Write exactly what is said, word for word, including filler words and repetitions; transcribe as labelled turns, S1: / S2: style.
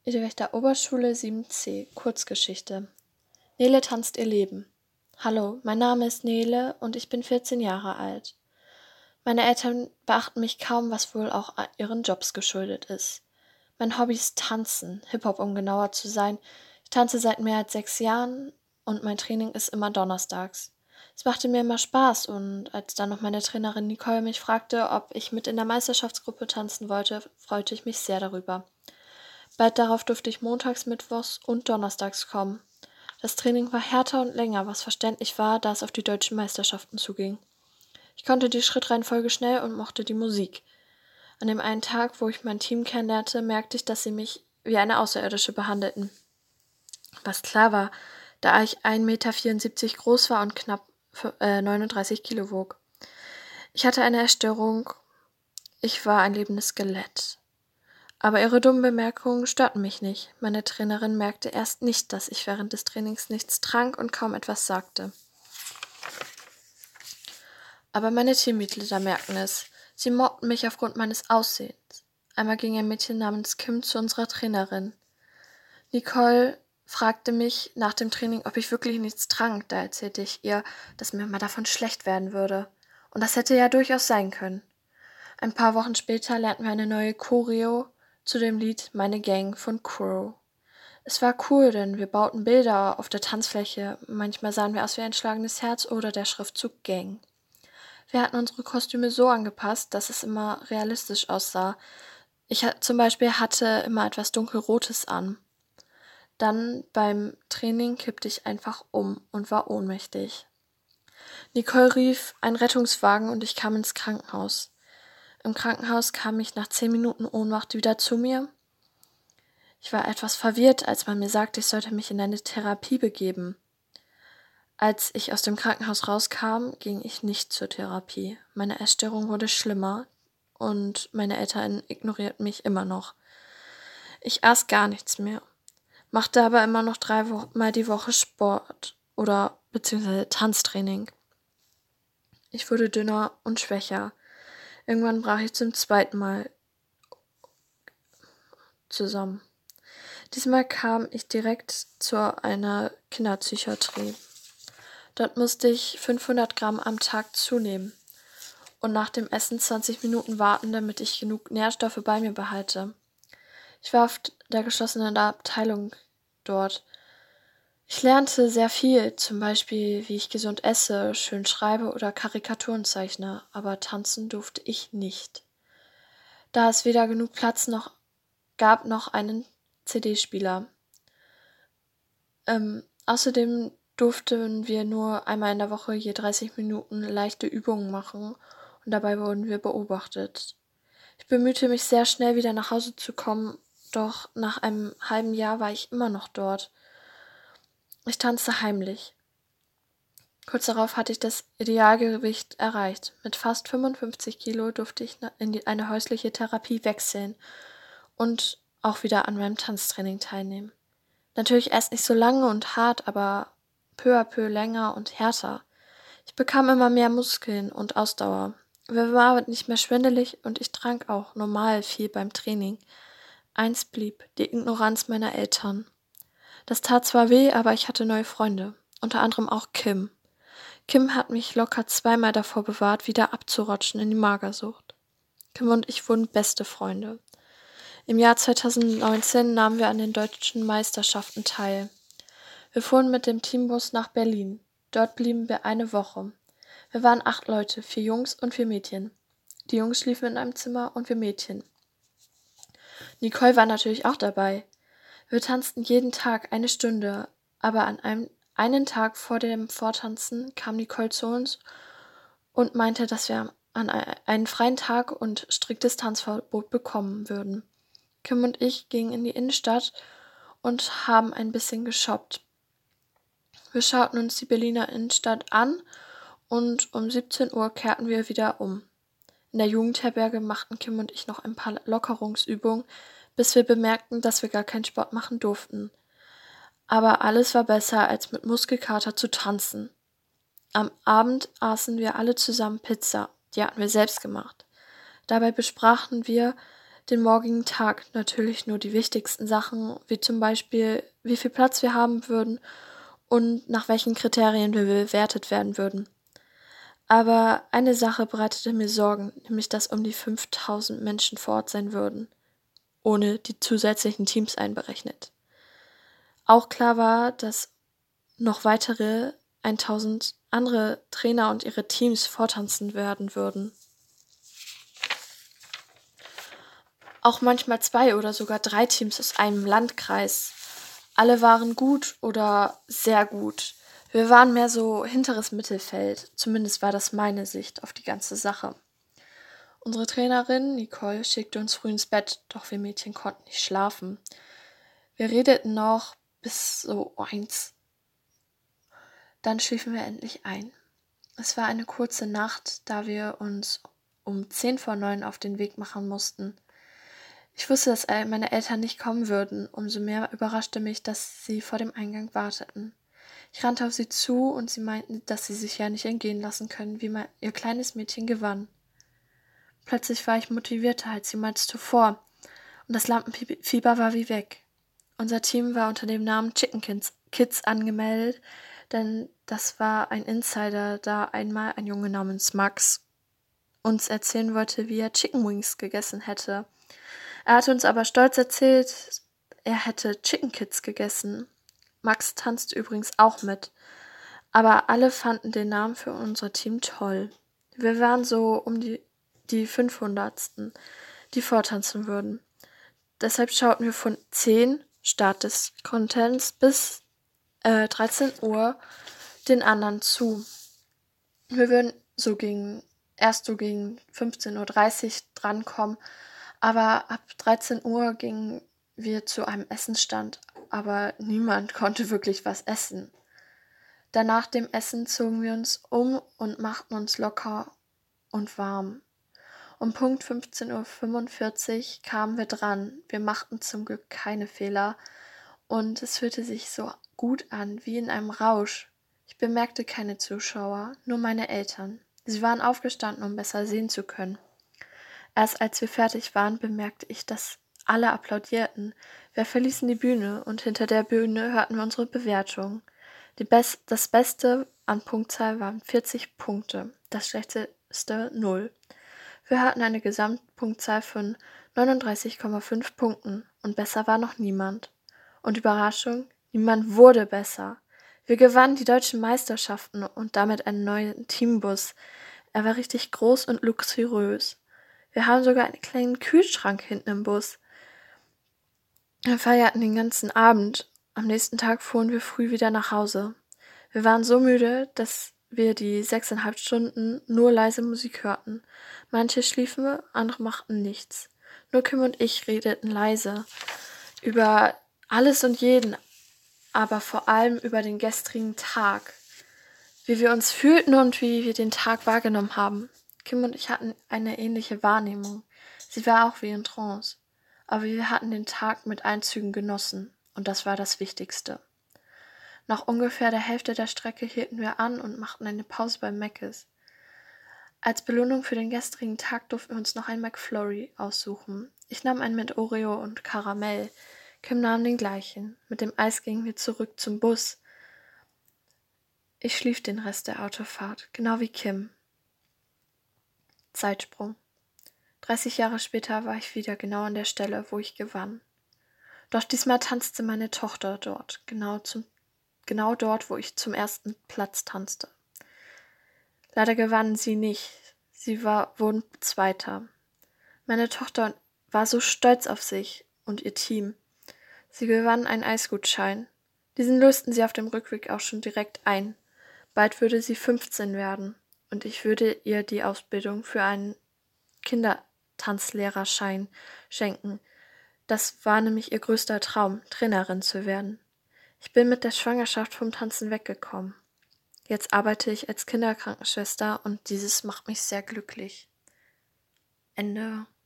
S1: Edelwächter Oberschule sieben c, Kurzgeschichte. Nele tanzt ihr Leben. Hallo, mein Name ist Nele und ich bin vierzehn Jahre alt. Meine Eltern beachten mich kaum, was wohl auch ihren Jobs geschuldet ist. Mein Hobby ist Tanzen, Hip-Hop um genauer zu sein. Ich tanze seit mehr als sechs Jahren und mein Training ist immer donnerstags. Es machte mir immer Spaß und als dann noch meine Trainerin Nicole mich fragte, ob ich mit in der Meisterschaftsgruppe tanzen wollte, freute ich mich sehr darüber. Bald darauf durfte ich montags, mittwochs und donnerstags kommen. Das Training war härter und länger, was verständlich war, da es auf die deutschen Meisterschaften zuging. Ich konnte die Schrittreihenfolge schnell und mochte die Musik. An dem einen Tag, wo ich mein Team kennenlernte, merkte ich, dass sie mich wie eine Außerirdische behandelten. Was klar war, da ich ein Meter vierundsiebzig groß war und knapp neununddreißig Kilo wog. Ich hatte eine Essstörung. Ich war ein lebendes Skelett. Aber ihre dummen Bemerkungen störten mich nicht. Meine Trainerin merkte erst nicht, dass ich während des Trainings nichts trank und kaum etwas sagte. Aber meine Teammitglieder merkten es. Sie mobbten mich aufgrund meines Aussehens. Einmal ging ein Mädchen namens Kim zu unserer Trainerin. Nicole fragte mich nach dem Training, ob ich wirklich nichts trank. Da erzählte ich ihr, dass mir mal davon schlecht werden würde. Und das hätte ja durchaus sein können. Ein paar Wochen später lernten wir eine neue Choreo zu dem Lied Meine Gang von Crow. Es war cool, denn wir bauten Bilder auf der Tanzfläche. Manchmal sahen wir aus wie ein schlagendes Herz oder der Schriftzug Gang. Wir hatten unsere Kostüme so angepasst, dass es immer realistisch aussah. Ich zum Beispiel hatte immer etwas Dunkelrotes an. Dann beim Training kippte ich einfach um und war ohnmächtig. Nicole rief einen Rettungswagen und ich kam ins Krankenhaus. Im Krankenhaus kam ich nach zehn Minuten Ohnmacht wieder zu mir. Ich war etwas verwirrt, als man mir sagte, ich sollte mich in eine Therapie begeben. Als ich aus dem Krankenhaus rauskam, ging ich nicht zur Therapie. Meine Essstörung wurde schlimmer und meine Eltern ignorierten mich immer noch. Ich aß gar nichts mehr, machte aber immer noch dreimal die Woche Sport oder beziehungsweise Tanztraining. Ich wurde dünner und schwächer. Irgendwann brach ich zum zweiten Mal zusammen. Diesmal kam ich direkt zu einer Kinderpsychiatrie. Dort musste ich fünfhundert Gramm am Tag zunehmen und nach dem Essen zwanzig Minuten warten, damit ich genug Nährstoffe bei mir behalte. Ich war auf der geschlossenen Abteilung dort. Ich lernte sehr viel, zum Beispiel, wie ich gesund esse, schön schreibe oder Karikaturen zeichne, aber tanzen durfte ich nicht. Da es weder genug Platz noch gab, noch einen C D-Spieler. Ähm, außerdem durften wir nur einmal in der Woche je dreißig Minuten leichte Übungen machen und dabei wurden wir beobachtet. Ich bemühte mich sehr schnell wieder nach Hause zu kommen, doch nach einem halben Jahr war ich immer noch dort. Ich tanzte heimlich. Kurz darauf hatte ich das Idealgewicht erreicht. Mit fast fünfundfünfzig Kilo durfte ich in die, eine häusliche Therapie wechseln und auch wieder an meinem Tanztraining teilnehmen. Natürlich erst nicht so lange und hart, aber peu à peu länger und härter. Ich bekam immer mehr Muskeln und Ausdauer. Mir war nicht mehr schwindelig und ich trank auch normal viel beim Training. Eins blieb, die Ignoranz meiner Eltern. Das tat zwar weh, aber ich hatte neue Freunde, unter anderem auch Kim. Kim hat mich locker zweimal davor bewahrt, wieder abzurutschen in die Magersucht. Kim und ich wurden beste Freunde. Im Jahr zweitausendneunzehn nahmen wir an den deutschen Meisterschaften teil. Wir fuhren mit dem Teambus nach Berlin. Dort blieben wir eine Woche. Wir waren acht Leute, vier Jungs und vier Mädchen. Die Jungs schliefen in einem Zimmer und wir Mädchen. Nicole war natürlich auch dabei. Wir tanzten jeden Tag eine Stunde, aber an einem einen Tag vor dem Vortanzen kam Nicole zu uns und meinte, dass wir an einen freien Tag und striktes Tanzverbot bekommen würden. Kim und ich gingen in die Innenstadt und haben ein bisschen geshoppt. Wir schauten uns die Berliner Innenstadt an und um siebzehn Uhr kehrten wir wieder um. In der Jugendherberge machten Kim und ich noch ein paar Lockerungsübungen, bis wir bemerkten, dass wir gar keinen Sport machen durften. Aber alles war besser, als mit Muskelkater zu tanzen. Am Abend aßen wir alle zusammen Pizza, die hatten wir selbst gemacht. Dabei besprachen wir, den morgigen Tag natürlich nur die wichtigsten Sachen, wie zum Beispiel, wie viel Platz wir haben würden und nach welchen Kriterien wir bewertet werden würden. Aber eine Sache bereitete mir Sorgen, nämlich dass um die fünftausend Menschen vor Ort sein würden, ohne die zusätzlichen Teams einberechnet. Auch klar war, dass noch weitere tausend andere Trainer und ihre Teams vortanzen werden würden. Auch manchmal zwei oder sogar drei Teams aus einem Landkreis. Alle waren gut oder sehr gut. Wir waren mehr so hinteres Mittelfeld. Zumindest war das meine Sicht auf die ganze Sache. Unsere Trainerin Nicole schickte uns früh ins Bett, doch wir Mädchen konnten nicht schlafen. Wir redeten noch bis so eins. Dann schliefen wir endlich ein. Es war eine kurze Nacht, da wir uns um zehn vor neun auf den Weg machen mussten. Ich wusste, dass meine Eltern nicht kommen würden. Umso mehr überraschte mich, dass sie vor dem Eingang warteten. Ich rannte auf sie zu und sie meinten, dass sie sich ja nicht entgehen lassen können, wie mein, ihr kleines Mädchen gewann. Plötzlich war ich motivierter als jemals zuvor und das Lampenfieber war wie weg. Unser Team war unter dem Namen Chicken Kids, Kids angemeldet, denn das war ein Insider, da einmal ein Junge namens Max uns erzählen wollte, wie er Chicken Wings gegessen hätte. Er hatte uns aber stolz erzählt, er hätte Chicken Kids gegessen. Max tanzte übrigens auch mit, aber alle fanden den Namen für unser Team toll. Wir waren so um die, die fünfhundertsten, die vortanzen würden. Deshalb schauten wir von zehn Start des Contents bis äh, dreizehn Uhr den anderen zu. Wir würden so gegen, erst so gegen fünfzehn Uhr dreißig drankommen, aber ab dreizehn Uhr gingen wir zu einem Essensstand, aber niemand konnte wirklich was essen. Danach dem Essen zogen wir uns um und machten uns locker und warm. Um Punkt fünfzehn Uhr fünfundvierzig kamen wir dran. Wir machten zum Glück keine Fehler und es fühlte sich so gut an, wie in einem Rausch. Ich bemerkte keine Zuschauer, nur meine Eltern. Sie waren aufgestanden, um besser sehen zu können. Erst als wir fertig waren, bemerkte ich, dass alle applaudierten. Wir verließen die Bühne und hinter der Bühne hörten wir unsere Bewertung. Die Best- das Beste an Punktzahl waren vierzig Punkte, das Schlechteste null. Wir hatten eine Gesamtpunktzahl von neununddreißig Komma fünf Punkten und besser war noch niemand. Und Überraschung, niemand wurde besser. Wir gewannen die deutschen Meisterschaften und damit einen neuen Teambus. Er war richtig groß und luxuriös. Wir haben sogar einen kleinen Kühlschrank hinten im Bus. Wir feierten den ganzen Abend. Am nächsten Tag fuhren wir früh wieder nach Hause. Wir waren so müde, dass wir die sechseinhalb Stunden nur leise Musik hörten. Manche schliefen, andere machten nichts. Nur Kim und ich redeten leise über alles und jeden, aber vor allem über den gestrigen Tag, wie wir uns fühlten und wie wir den Tag wahrgenommen haben. Kim und ich hatten eine ähnliche Wahrnehmung. Sie war auch wie in Trance. Aber wir hatten den Tag mit Einzügen genossen und das war das Wichtigste. Nach ungefähr der Hälfte der Strecke hielten wir an und machten eine Pause bei Mc's. Als Belohnung für den gestrigen Tag durften wir uns noch ein McFlurry aussuchen. Ich nahm einen mit Oreo und Karamell. Kim nahm den gleichen. Mit dem Eis gingen wir zurück zum Bus. Ich schlief den Rest der Autofahrt, genau wie Kim. Zeitsprung. dreißig Jahre später war ich wieder genau an der Stelle, wo ich gewann. Doch diesmal tanzte meine Tochter dort, genau, zum, genau dort, wo ich zum ersten Platz tanzte. Leider gewannen sie nicht, sie war, wurden Zweiter. Meine Tochter war so stolz auf sich und ihr Team. Sie gewannen einen Eisgutschein. Diesen lösten sie auf dem Rückweg auch schon direkt ein. Bald würde sie fünfzehn werden und ich würde ihr die Ausbildung für einen Kindertanzlehrerschein schenken. Das war nämlich ihr größter Traum, Trainerin zu werden. Ich bin mit der Schwangerschaft vom Tanzen weggekommen. Jetzt arbeite ich als Kinderkrankenschwester und dieses macht mich sehr glücklich. Ende.